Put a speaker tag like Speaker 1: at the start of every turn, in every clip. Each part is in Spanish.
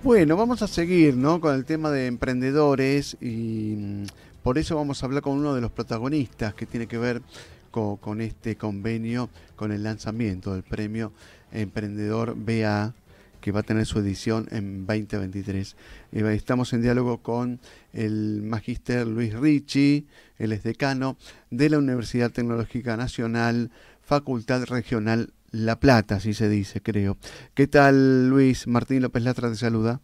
Speaker 1: Bueno, vamos a seguir, ¿no?, con el tema de emprendedores y por eso vamos a hablar con uno de los protagonistas que tiene que ver con este convenio, con el lanzamiento del premio Emprendedor BA, que va a tener su edición en 2023. Estamos en diálogo con el magíster Luis Ricci, él es decano de la Universidad Tecnológica Nacional, Facultad Regional La Plata, así se dice, creo. ¿Qué tal, Luis? Martín López Latra te saluda.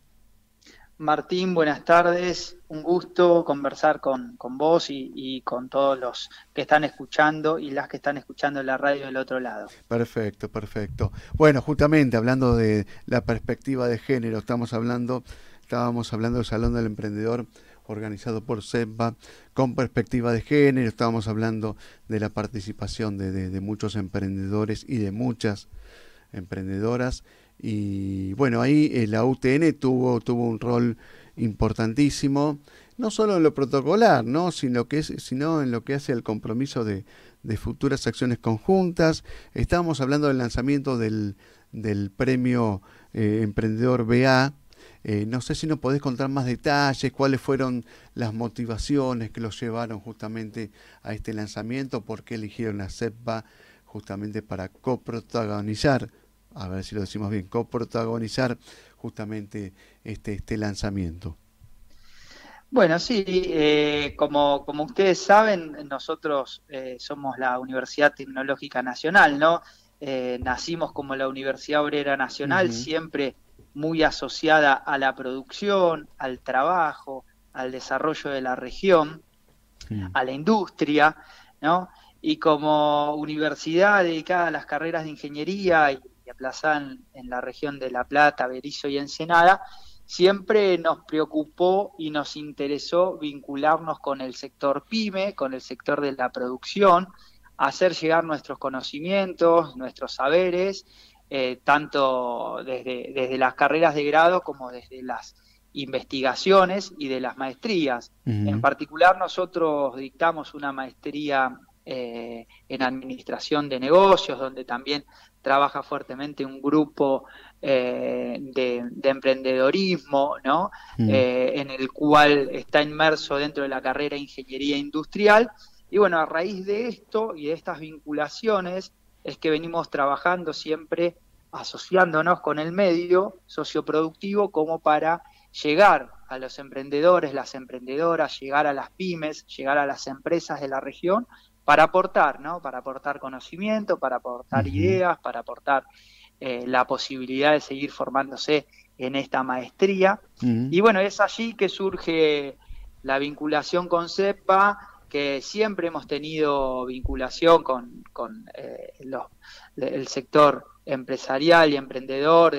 Speaker 2: Martín, buenas tardes. Un gusto conversar con vos y con todos los que están escuchando y las que están escuchando en la radio del otro lado.
Speaker 1: Perfecto, perfecto. Bueno, justamente hablando de la perspectiva de género, estábamos hablando del Salón del Emprendedor organizado por CEPA con perspectiva de género, estábamos hablando de la participación de muchos emprendedores y de muchas emprendedoras. Y bueno, ahí la UTN tuvo un rol importantísimo, no solo en lo protocolar, ¿no?, sino en lo que hace el compromiso de futuras acciones conjuntas. Estábamos hablando del lanzamiento del premio Emprendedor BA. No sé si nos podés contar más detalles, cuáles fueron las motivaciones que los llevaron justamente a este lanzamiento, por qué eligieron a CEPA justamente para coprotagonizar, a ver si lo decimos bien, coprotagonizar justamente este lanzamiento.
Speaker 2: Bueno, sí, como ustedes saben, nosotros somos la Universidad Tecnológica Nacional, ¿no? Nacimos como la Universidad Obrera Nacional,
Speaker 1: Ujú.
Speaker 2: siempre muy asociada a la producción, al trabajo, al desarrollo de la región,
Speaker 1: Mm.
Speaker 2: a la industria, ¿no? Y como universidad dedicada a las carreras de ingeniería y aplazada en la región de La Plata, Berisso y Ensenada, siempre nos preocupó y nos interesó vincularnos con el sector PYME, con el sector de la producción, hacer llegar nuestros conocimientos, nuestros saberes, tanto desde las carreras de grado como desde las investigaciones y de las maestrías. En
Speaker 1: Ujú.
Speaker 2: particular, nosotros dictamos una maestría en administración de negocios, donde también trabaja fuertemente un grupo de emprendedorismo, ¿no?
Speaker 1: Mm.
Speaker 2: En el cual está inmerso dentro de la carrera de ingeniería industrial. Y bueno, a raíz de esto y de estas vinculaciones es que venimos trabajando siempre asociándonos con el medio socioproductivo como para llegar a los emprendedores, las emprendedoras, llegar a las pymes, llegar a las empresas de la región para aportar, ¿no? Para aportar conocimiento, para aportar
Speaker 1: Ujú.
Speaker 2: ideas, para aportar la posibilidad de seguir formándose en esta maestría.
Speaker 1: Ujú.
Speaker 2: Y bueno, es allí que surge la vinculación con CEPA, que siempre hemos tenido vinculación con el sector empresarial y emprendedor,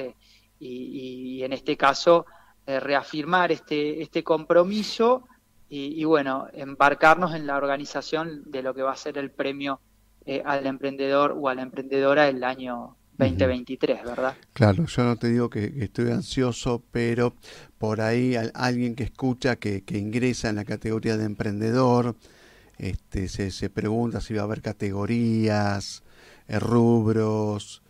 Speaker 2: y en este caso reafirmar este compromiso y bueno, embarcarnos en la organización de lo que va a ser el premio al emprendedor o a la emprendedora el año
Speaker 1: Ujú.
Speaker 2: 2023, ¿verdad?
Speaker 1: Claro, yo no te digo que estoy ansioso, pero por ahí alguien que escucha que ingresa en la categoría de emprendedor, se pregunta si va a haber categorías, rubros,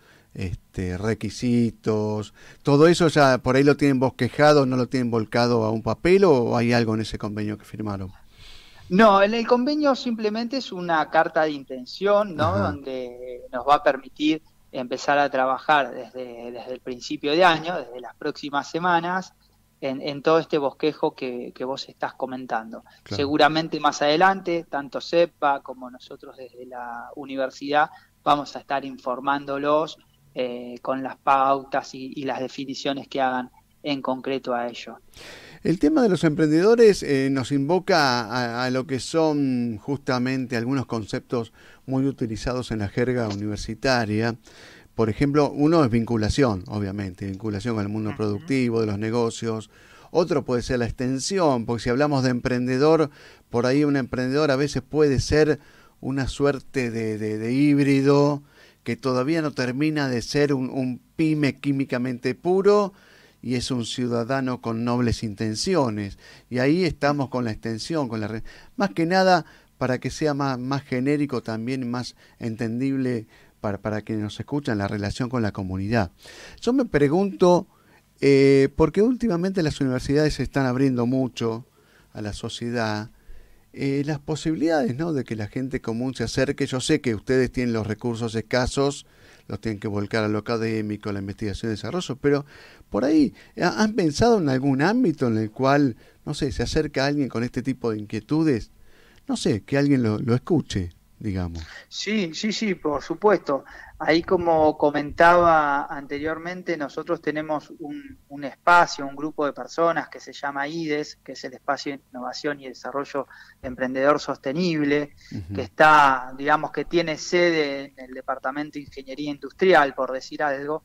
Speaker 1: requisitos, todo eso ya por ahí lo tienen bosquejado, no lo tienen volcado a un papel, o hay algo en ese convenio que firmaron.
Speaker 2: No, en el convenio simplemente es una carta de intención, ¿no?
Speaker 1: Ajá,
Speaker 2: Donde nos va a permitir empezar a trabajar desde el principio de año, desde las próximas semanas, en todo este bosquejo que vos estás comentando.
Speaker 1: claro.
Speaker 2: Seguramente más adelante, tanto CEPA como nosotros desde la universidad vamos a estar informándolos con las pautas y las definiciones que hagan en concreto a ello.
Speaker 1: El tema de los emprendedores nos invoca a lo que son justamente algunos conceptos muy utilizados en la jerga universitaria. Por ejemplo, uno es vinculación, obviamente, vinculación con el mundo
Speaker 2: Ujú.
Speaker 1: productivo, de los negocios. Otro puede ser la extensión, porque si hablamos de emprendedor, por ahí un emprendedor a veces puede ser una suerte de híbrido que todavía no termina de ser un pyme químicamente puro y es un ciudadano con nobles intenciones. Y ahí estamos con la extensión, más que nada para que sea más genérico también, más entendible para quienes nos escuchan, la relación con la comunidad. Yo me pregunto, porque últimamente las universidades se están abriendo mucho a la sociedad. Las posibilidades, ¿no?, de que la gente común se acerque. Yo sé que ustedes tienen los recursos escasos, los tienen que volcar a lo académico, a la investigación y desarrollo, pero por ahí, ¿han pensado en algún ámbito en el cual, no sé, se acerca alguien con este tipo de inquietudes? No sé, que alguien lo escuche, digamos.
Speaker 2: Sí, sí, sí, por supuesto. Ahí, como comentaba anteriormente, nosotros tenemos un espacio, un grupo de personas que se llama IDES, que es el Espacio de Innovación y Desarrollo Emprendedor Sostenible, que
Speaker 1: Ujú.
Speaker 2: está, digamos, que tiene sede en el Departamento de Ingeniería Industrial, por decir algo,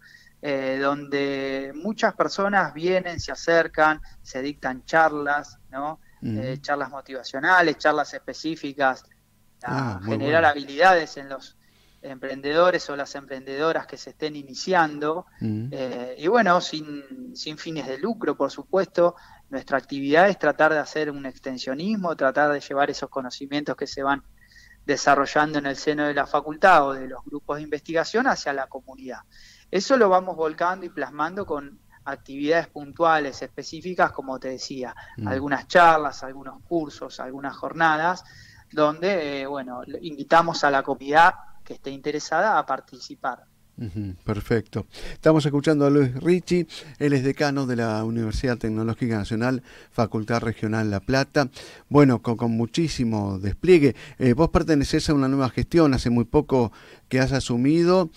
Speaker 2: donde muchas personas vienen, se acercan, se dictan charlas, ¿no?
Speaker 1: Ujú.
Speaker 2: Charlas motivacionales, charlas específicas
Speaker 1: Ah,
Speaker 2: a
Speaker 1: muy
Speaker 2: generar
Speaker 1: bueno.
Speaker 2: habilidades en los emprendedores o las emprendedoras que se estén iniciando.
Speaker 1: Ujú.
Speaker 2: Y bueno, sin fines de lucro, por supuesto, nuestra actividad es tratar de hacer un extensionismo, tratar de llevar esos conocimientos que se van desarrollando en el seno de la facultad o de los grupos de investigación hacia la comunidad. Eso lo vamos volcando y plasmando con actividades puntuales, específicas, como te decía,
Speaker 1: Mm.
Speaker 2: algunas charlas, algunos cursos, algunas jornadas, donde, bueno, invitamos a la comunidad que esté interesada a participar.
Speaker 1: Ujú, perfecto. Estamos escuchando a Luis Ricci, él es decano de la Universidad Tecnológica Nacional, Facultad Regional La Plata. Bueno, con muchísimo despliegue. Vos pertenecés a una nueva gestión, hace muy poco que has asumido.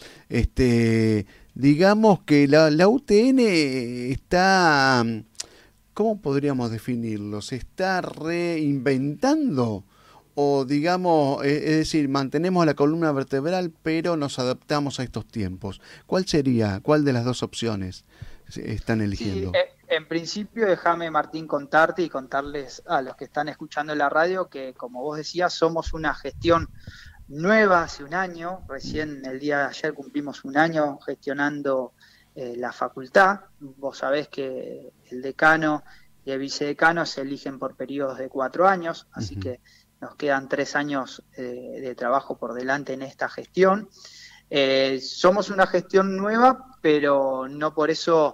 Speaker 1: Digamos que la UTN está, ¿cómo podríamos definirlo? ¿Se está reinventando? O digamos, es decir, mantenemos la columna vertebral, pero nos adaptamos a estos tiempos. ¿Cuál sería, cuál de las dos opciones están
Speaker 2: Sí,
Speaker 1: eligiendo?
Speaker 2: en principio déjame, Martín, contarte y contarles a los que están escuchando en la radio que, como vos decías, somos una gestión nueva hace un año. Recién el día de ayer cumplimos un año gestionando la facultad. Vos sabés que el decano y el vicedecano se eligen por periodos de 4 años, así
Speaker 1: Ujú.
Speaker 2: que nos quedan 3 años de trabajo por delante en esta gestión. Somos una gestión nueva, pero no por eso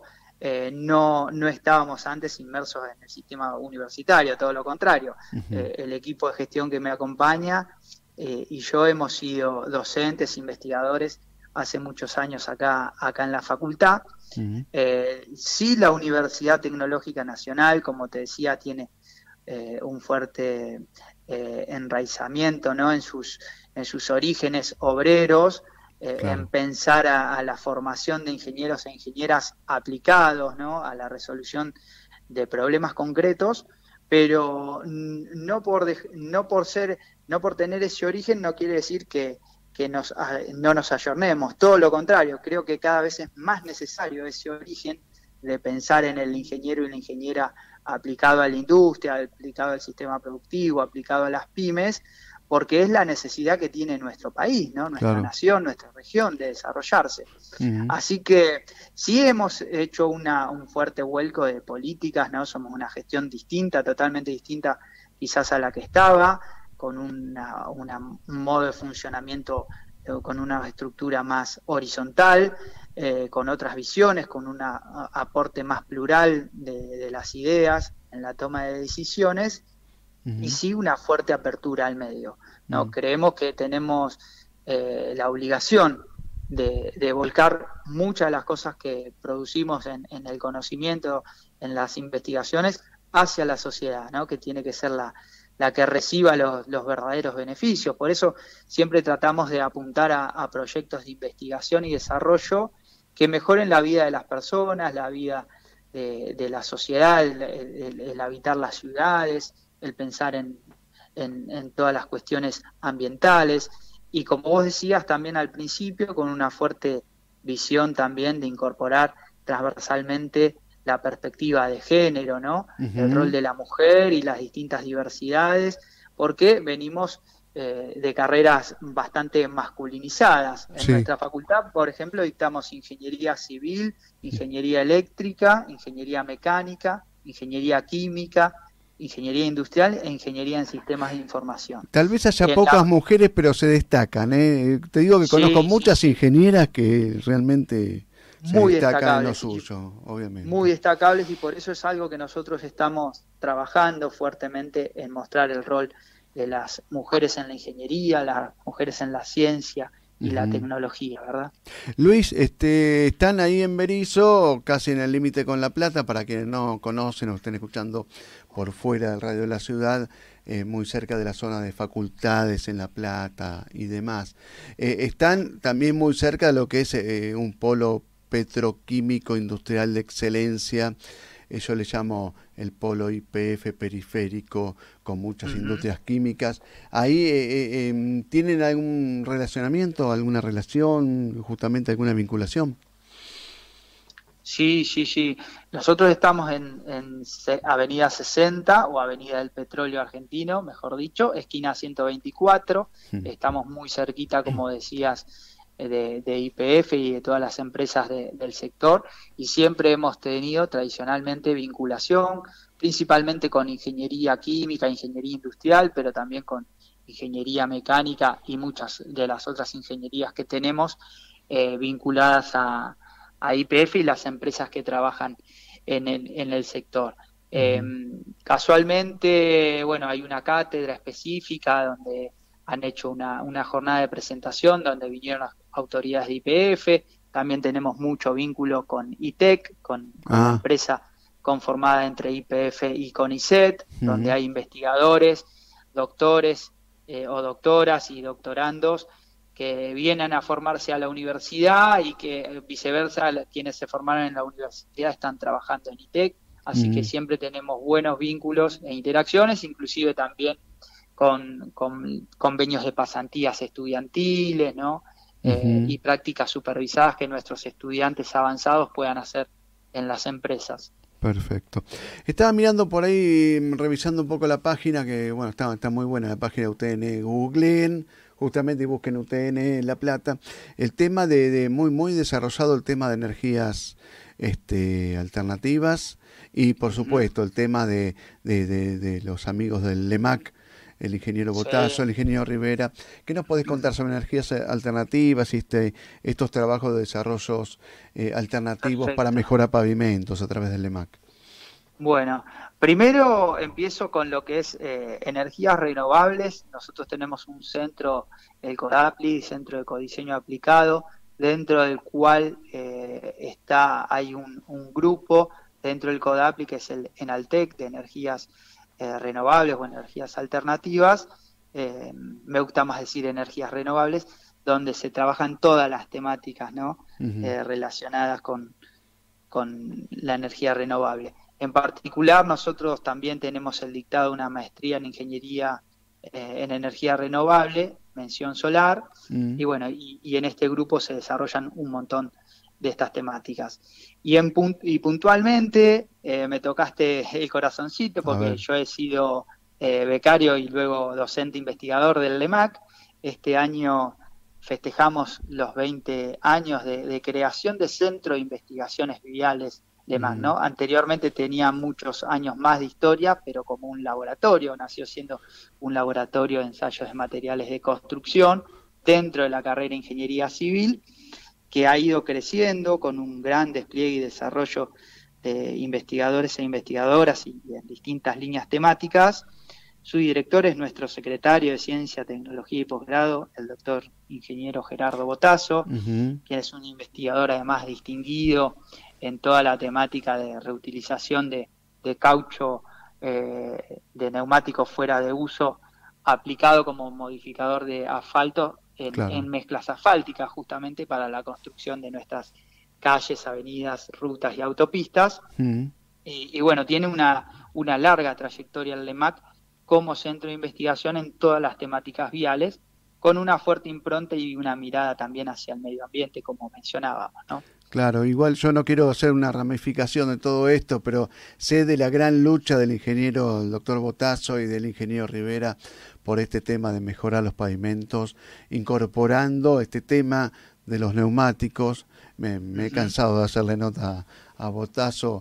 Speaker 2: no estábamos antes inmersos en el sistema universitario, todo lo contrario.
Speaker 1: Ujú.
Speaker 2: El equipo de gestión que me acompaña y yo hemos sido docentes, investigadores hace muchos años acá en la facultad.
Speaker 1: Ujú.
Speaker 2: Sí, la Universidad Tecnológica Nacional, como te decía, tiene un fuerte enraizamiento, ¿no?, en sus orígenes obreros, en
Speaker 1: Claro.
Speaker 2: pensar a la formación de ingenieros e ingenieras aplicados, ¿no?, a la resolución de problemas concretos, pero no por tener ese origen no quiere decir que no nos ayornemos. Todo lo contrario, creo que cada vez es más necesario ese origen de pensar en el ingeniero y la ingeniera aplicado a la industria, aplicado al sistema productivo, aplicado a las pymes, porque es la necesidad que tiene nuestro país, ¿no?, nuestra
Speaker 1: Claro.
Speaker 2: nación, nuestra región, de desarrollarse.
Speaker 1: Ujú.
Speaker 2: Así que sí hemos hecho un fuerte vuelco de políticas, ¿no? Somos una gestión distinta, totalmente distinta quizás a la que estaba, con un modo de funcionamiento, con una estructura más horizontal, con otras visiones, con un aporte más plural de las ideas en la toma de decisiones, y
Speaker 1: Ujú.
Speaker 2: sí una fuerte apertura al medio, ¿no?
Speaker 1: Mm.
Speaker 2: Creemos que tenemos la obligación de volcar muchas de las cosas que producimos en el conocimiento, en las investigaciones, hacia la sociedad, ¿no?, que tiene que ser la que reciba los verdaderos beneficios. Por eso siempre tratamos de apuntar a proyectos de investigación y desarrollo que mejoren la vida de las personas, la vida de la sociedad, el habitar las ciudades, el pensar en todas las cuestiones ambientales, y como vos decías también al principio, con una fuerte visión también de incorporar transversalmente la perspectiva de género, ¿no?, el rol
Speaker 1: Ujú.
Speaker 2: de la mujer y las distintas diversidades, porque venimos de carreras bastante masculinizadas. En
Speaker 1: Sí.
Speaker 2: nuestra facultad, por ejemplo, dictamos ingeniería civil, ingeniería eléctrica, ingeniería mecánica, ingeniería química, ingeniería industrial e ingeniería en sistemas de información.
Speaker 1: Tal vez haya
Speaker 2: En
Speaker 1: pocas
Speaker 2: la,
Speaker 1: mujeres, pero se destacan, ¿eh? Te digo que conozco
Speaker 2: sí, sí,
Speaker 1: muchas
Speaker 2: sí.
Speaker 1: ingenieras que realmente
Speaker 2: muy
Speaker 1: se destacan en lo
Speaker 2: destacables.
Speaker 1: suyo, obviamente.
Speaker 2: Muy destacables, y por eso es algo que nosotros estamos trabajando fuertemente en mostrar el rol de las mujeres en la ingeniería, las mujeres en la ciencia y la
Speaker 1: Ujú.
Speaker 2: tecnología, ¿verdad?
Speaker 1: Luis, están ahí en Berisso, casi en el límite con La Plata, para quienes no conocen o estén escuchando por fuera del radio de la ciudad, muy cerca de la zona de facultades en La Plata y demás. Están también muy cerca de lo que es un polo petroquímico industrial de excelencia. Yo le llamo el polo YPF periférico, con muchas
Speaker 2: Ujú.
Speaker 1: industrias químicas. Ahí ¿tienen algún relacionamiento, alguna relación, justamente alguna vinculación?
Speaker 2: Sí, sí, sí. Nosotros estamos en Avenida 60 o Avenida del Petróleo Argentino, mejor dicho, esquina 124.
Speaker 1: Mm.
Speaker 2: Estamos muy cerquita, como decías, de YPF y de todas las empresas del sector, y siempre hemos tenido tradicionalmente vinculación, principalmente con ingeniería química, ingeniería industrial, pero también con ingeniería mecánica y muchas de las otras ingenierías que tenemos vinculadas a YPF y las empresas que trabajan en el sector. Eh,
Speaker 1: Ujú.
Speaker 2: Casualmente, bueno, hay una cátedra específica donde han hecho una jornada de presentación donde vinieron las autoridades de YPF. También tenemos mucho vínculo con ITEC, con la
Speaker 1: Ah,
Speaker 2: empresa conformada entre YPF y CONICET, donde
Speaker 1: ujú,
Speaker 2: hay investigadores, doctores o doctoras y doctorandos que vienen a formarse a la universidad, y que viceversa quienes se formaron en la universidad están trabajando en ITEC, así que
Speaker 1: ujú,
Speaker 2: siempre tenemos buenos vínculos e interacciones, inclusive también con convenios de pasantías estudiantiles, ¿no?
Speaker 1: ujú.
Speaker 2: Y prácticas supervisadas que nuestros estudiantes avanzados puedan hacer en las empresas.
Speaker 1: Perfecto. Estaba mirando por ahí, revisando un poco la página, que bueno, está muy buena la página de UTN. Googleen justamente y busquen UTN La Plata. El tema de muy desarrollado el tema de energías alternativas y por
Speaker 2: Ujú.
Speaker 1: supuesto el tema de los amigos del LEMAC, el ingeniero
Speaker 2: Sí.
Speaker 1: Botazo, el ingeniero Rivera. ¿Qué nos podés contar sobre energías alternativas y estos trabajos de desarrollos alternativos para
Speaker 2: Perfecto.
Speaker 1: mejorar pavimentos a través del LEMAC?
Speaker 2: Bueno, primero empiezo con lo que es energías renovables. Nosotros tenemos un centro, el CODAPLI, Centro de Ecodiseño Aplicado, dentro del cual hay un grupo dentro del CODAPLI que es el ENALTEC, de energías renovables o energías alternativas. Me gusta más decir energías renovables, donde se trabajan todas las temáticas, ¿no?
Speaker 1: Ujú.
Speaker 2: Relacionadas con la energía renovable. En particular, nosotros también tenemos el dictado de una maestría en ingeniería en energía renovable, mención solar,
Speaker 1: Mm.
Speaker 2: y bueno, y en este grupo se desarrollan un montón de estas temáticas. Y puntualmente me tocaste el corazoncito,
Speaker 1: A
Speaker 2: porque
Speaker 1: ver.
Speaker 2: yo he sido becario y luego docente investigador del LEMAC. Este año festejamos los 20 años de creación de Centro de Investigaciones Viales LEMAC,
Speaker 1: Mm.
Speaker 2: ¿no? Anteriormente tenía muchos años más de historia, pero como un laboratorio, nació siendo un laboratorio de ensayos de materiales de construcción dentro de la carrera de Ingeniería Civil, que ha ido creciendo con un gran despliegue y desarrollo de investigadores e investigadoras y en distintas líneas temáticas. Su director es nuestro secretario de Ciencia, Tecnología y Posgrado, el doctor ingeniero Gerardo Botazo,
Speaker 1: Ujú.
Speaker 2: quien es un investigador además distinguido en toda la temática de reutilización de caucho de neumáticos fuera de uso, aplicado como modificador de asfalto en
Speaker 1: Claro.
Speaker 2: mezclas asfálticas, justamente para la construcción de nuestras calles, avenidas, rutas y autopistas.
Speaker 1: Mm.
Speaker 2: Y bueno, tiene una larga trayectoria el LEMAC como centro de investigación en todas las temáticas viales, con una fuerte impronta y una mirada también hacia el medio ambiente, como mencionábamos, ¿no?
Speaker 1: Claro, igual yo no quiero hacer una ramificación de todo esto, pero sé de la gran lucha del ingeniero, el doctor Botazo y del ingeniero Rivera por este tema de mejorar los pavimentos, incorporando este tema de los neumáticos. Me he
Speaker 2: Ujú.
Speaker 1: cansado de hacerle nota a botazo,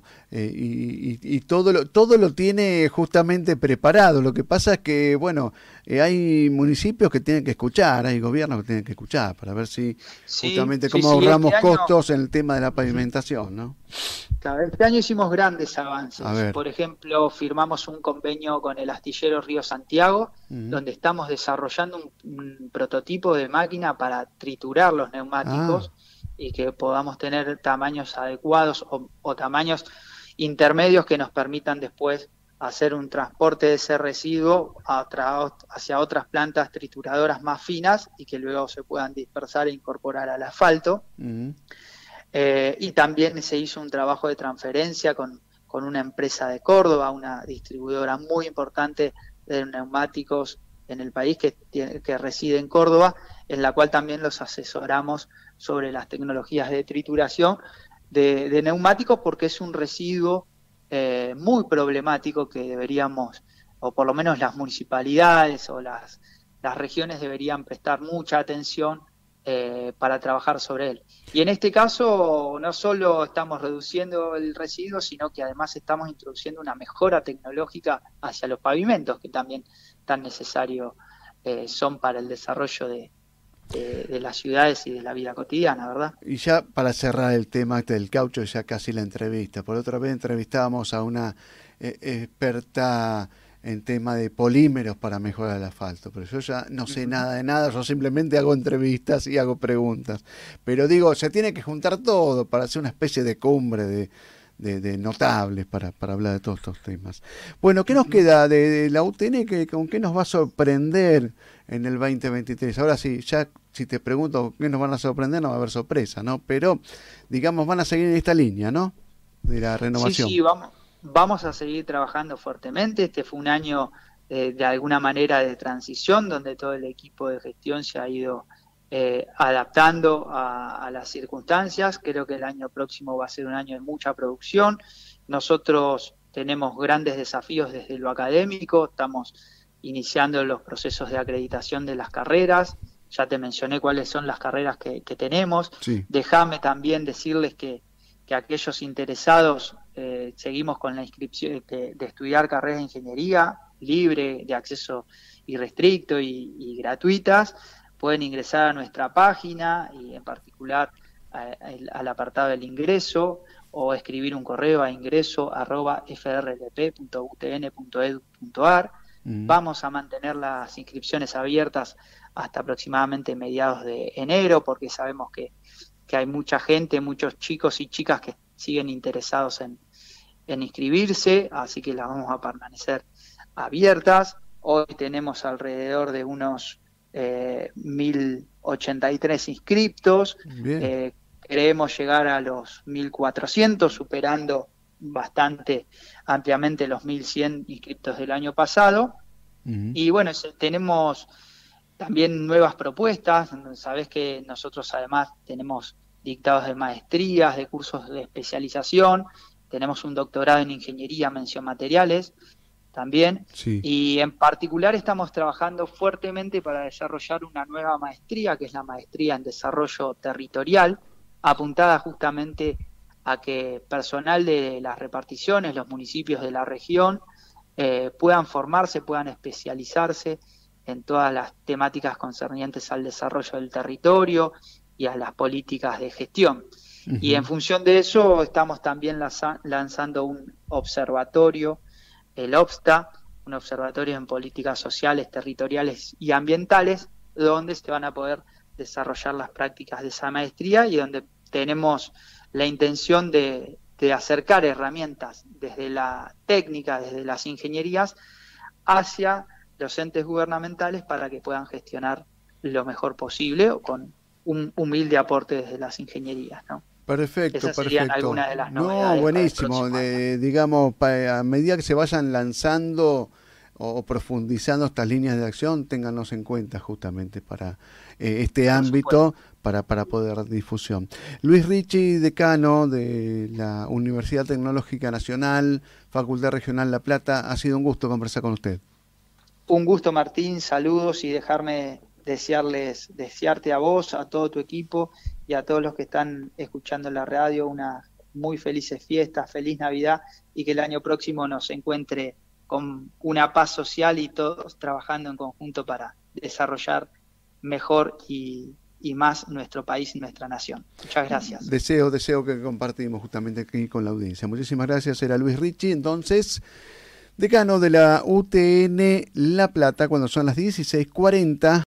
Speaker 1: y todo lo tiene justamente preparado. Lo que pasa es que, bueno, hay municipios que tienen que escuchar, hay gobiernos que tienen que escuchar para ver si
Speaker 2: Sí,
Speaker 1: justamente
Speaker 2: sí,
Speaker 1: cómo
Speaker 2: sí, este
Speaker 1: ahorramos
Speaker 2: año,
Speaker 1: costos en el tema de la
Speaker 2: ujú,
Speaker 1: pavimentación, ¿no?
Speaker 2: claro, este año hicimos grandes
Speaker 1: A
Speaker 2: avances.
Speaker 1: ver.
Speaker 2: Por ejemplo, firmamos un convenio con el astillero Río Santiago,
Speaker 1: Ujú.
Speaker 2: donde estamos desarrollando un prototipo de máquina para triturar los
Speaker 1: Ah,
Speaker 2: neumáticos y que podamos tener tamaños adecuados o tamaños intermedios que nos permitan después hacer un transporte de ese residuo hacia otras plantas trituradoras más finas y que luego se puedan dispersar e incorporar al asfalto.
Speaker 1: ujú.
Speaker 2: Y también se hizo un trabajo de transferencia con una empresa de Córdoba, una distribuidora muy importante de neumáticos en el país que reside en Córdoba, en la cual también los asesoramos sobre las tecnologías de trituración de neumáticos, porque es un residuo muy problemático que deberíamos, o por lo menos las municipalidades o las regiones deberían prestar mucha atención para trabajar sobre él. Y en este caso no solo estamos reduciendo el residuo, sino que además estamos introduciendo una mejora tecnológica hacia los pavimentos, que también tan necesarios son para el desarrollo de las ciudades y de la vida cotidiana, ¿verdad?
Speaker 1: Y ya para cerrar el tema este del caucho, ya casi la entrevista. Por otra vez entrevistábamos a una experta en tema de polímeros para mejorar el asfalto, pero yo ya no sé
Speaker 2: Ujú.
Speaker 1: nada de nada, yo simplemente hago entrevistas y hago preguntas. Pero digo, se tiene que juntar todo para hacer una especie de cumbre de notables para hablar de todos estos temas. Bueno, ¿qué nos
Speaker 2: Ujú.
Speaker 1: queda de la UTN? ¿Con qué nos va a sorprender en el 2023? Ahora sí, ya si te pregunto qué nos van a sorprender, no va a haber sorpresa, ¿no? Pero, digamos, van a seguir en esta línea, ¿no? De la
Speaker 2: Sí,
Speaker 1: renovación.
Speaker 2: sí, vamos a seguir trabajando fuertemente. Este fue un año de alguna manera de transición, donde todo el equipo de gestión se ha ido adaptando a las circunstancias. Creo que el año próximo va a ser un año de mucha producción. Nosotros tenemos grandes desafíos desde lo académico, estamos iniciando los procesos de acreditación de las carreras. Ya te mencioné cuáles son las carreras que tenemos.
Speaker 1: Sí.
Speaker 2: Déjame también decirles que aquellos interesados seguimos con la inscripción de estudiar carreras de ingeniería libre, de acceso irrestricto y gratuitas. Pueden ingresar a nuestra página y en particular al apartado del ingreso o escribir un correo a ingreso@frlp.utn.edu.ar.
Speaker 1: Mm.
Speaker 2: Vamos a mantener las inscripciones abiertas hasta aproximadamente mediados de enero, porque sabemos que hay mucha gente, muchos chicos y chicas que siguen interesados en inscribirse, así que las vamos a permanecer abiertas. Hoy tenemos alrededor de unos 1.083 inscriptos,
Speaker 1: Bien.
Speaker 2: queremos llegar a los 1.400, superando bastante ampliamente los 1.100 inscriptos del año pasado.
Speaker 1: Mm.
Speaker 2: Y bueno, tenemos también nuevas propuestas. Sabés que nosotros además tenemos dictados de maestrías, de cursos de especialización, tenemos un doctorado en ingeniería, mención materiales también,
Speaker 1: Sí.
Speaker 2: y en particular estamos trabajando fuertemente para desarrollar una nueva maestría, que es la maestría en desarrollo territorial, apuntada justamente a que personal de las reparticiones, los municipios de la región, puedan formarse, puedan especializarse en todas las temáticas concernientes al desarrollo del territorio y a las políticas de gestión. Y en
Speaker 1: Ujú.
Speaker 2: función de eso estamos también lanzando un observatorio, el OBSTA, un observatorio en políticas sociales, territoriales y ambientales, donde se van a poder desarrollar las prácticas de esa maestría y donde tenemos la intención de acercar herramientas desde la técnica, desde las ingenierías, hacia los entes gubernamentales para que puedan gestionar lo mejor posible o con un humilde aporte desde las ingenierías, ¿no?
Speaker 1: Perfecto,
Speaker 2: Esas serían
Speaker 1: perfecto.
Speaker 2: algunas de las
Speaker 1: No,
Speaker 2: novedades para el
Speaker 1: buenísimo.
Speaker 2: próximo año.
Speaker 1: Digamos, a medida que se vayan lanzando o profundizando estas líneas de acción, téngannos en cuenta justamente para este
Speaker 2: Por supuesto.
Speaker 1: ámbito, para poder dar difusión. Luis Ricci, decano de la Universidad Tecnológica Nacional, Facultad Regional La Plata, ha sido un gusto conversar con usted.
Speaker 2: Un gusto, Martín, saludos y dejarme desearte a vos, a todo tu equipo y a todos los que están escuchando en la radio muy felices fiestas, feliz Navidad y que el año próximo nos encuentre con una paz social y todos trabajando en conjunto para desarrollar mejor y más nuestro país y nuestra nación. Muchas gracias.
Speaker 1: Deseo que compartimos justamente aquí con la audiencia. Muchísimas gracias, era Luis Ricci, entonces, decano de la UTN La Plata, cuando son las 16:40.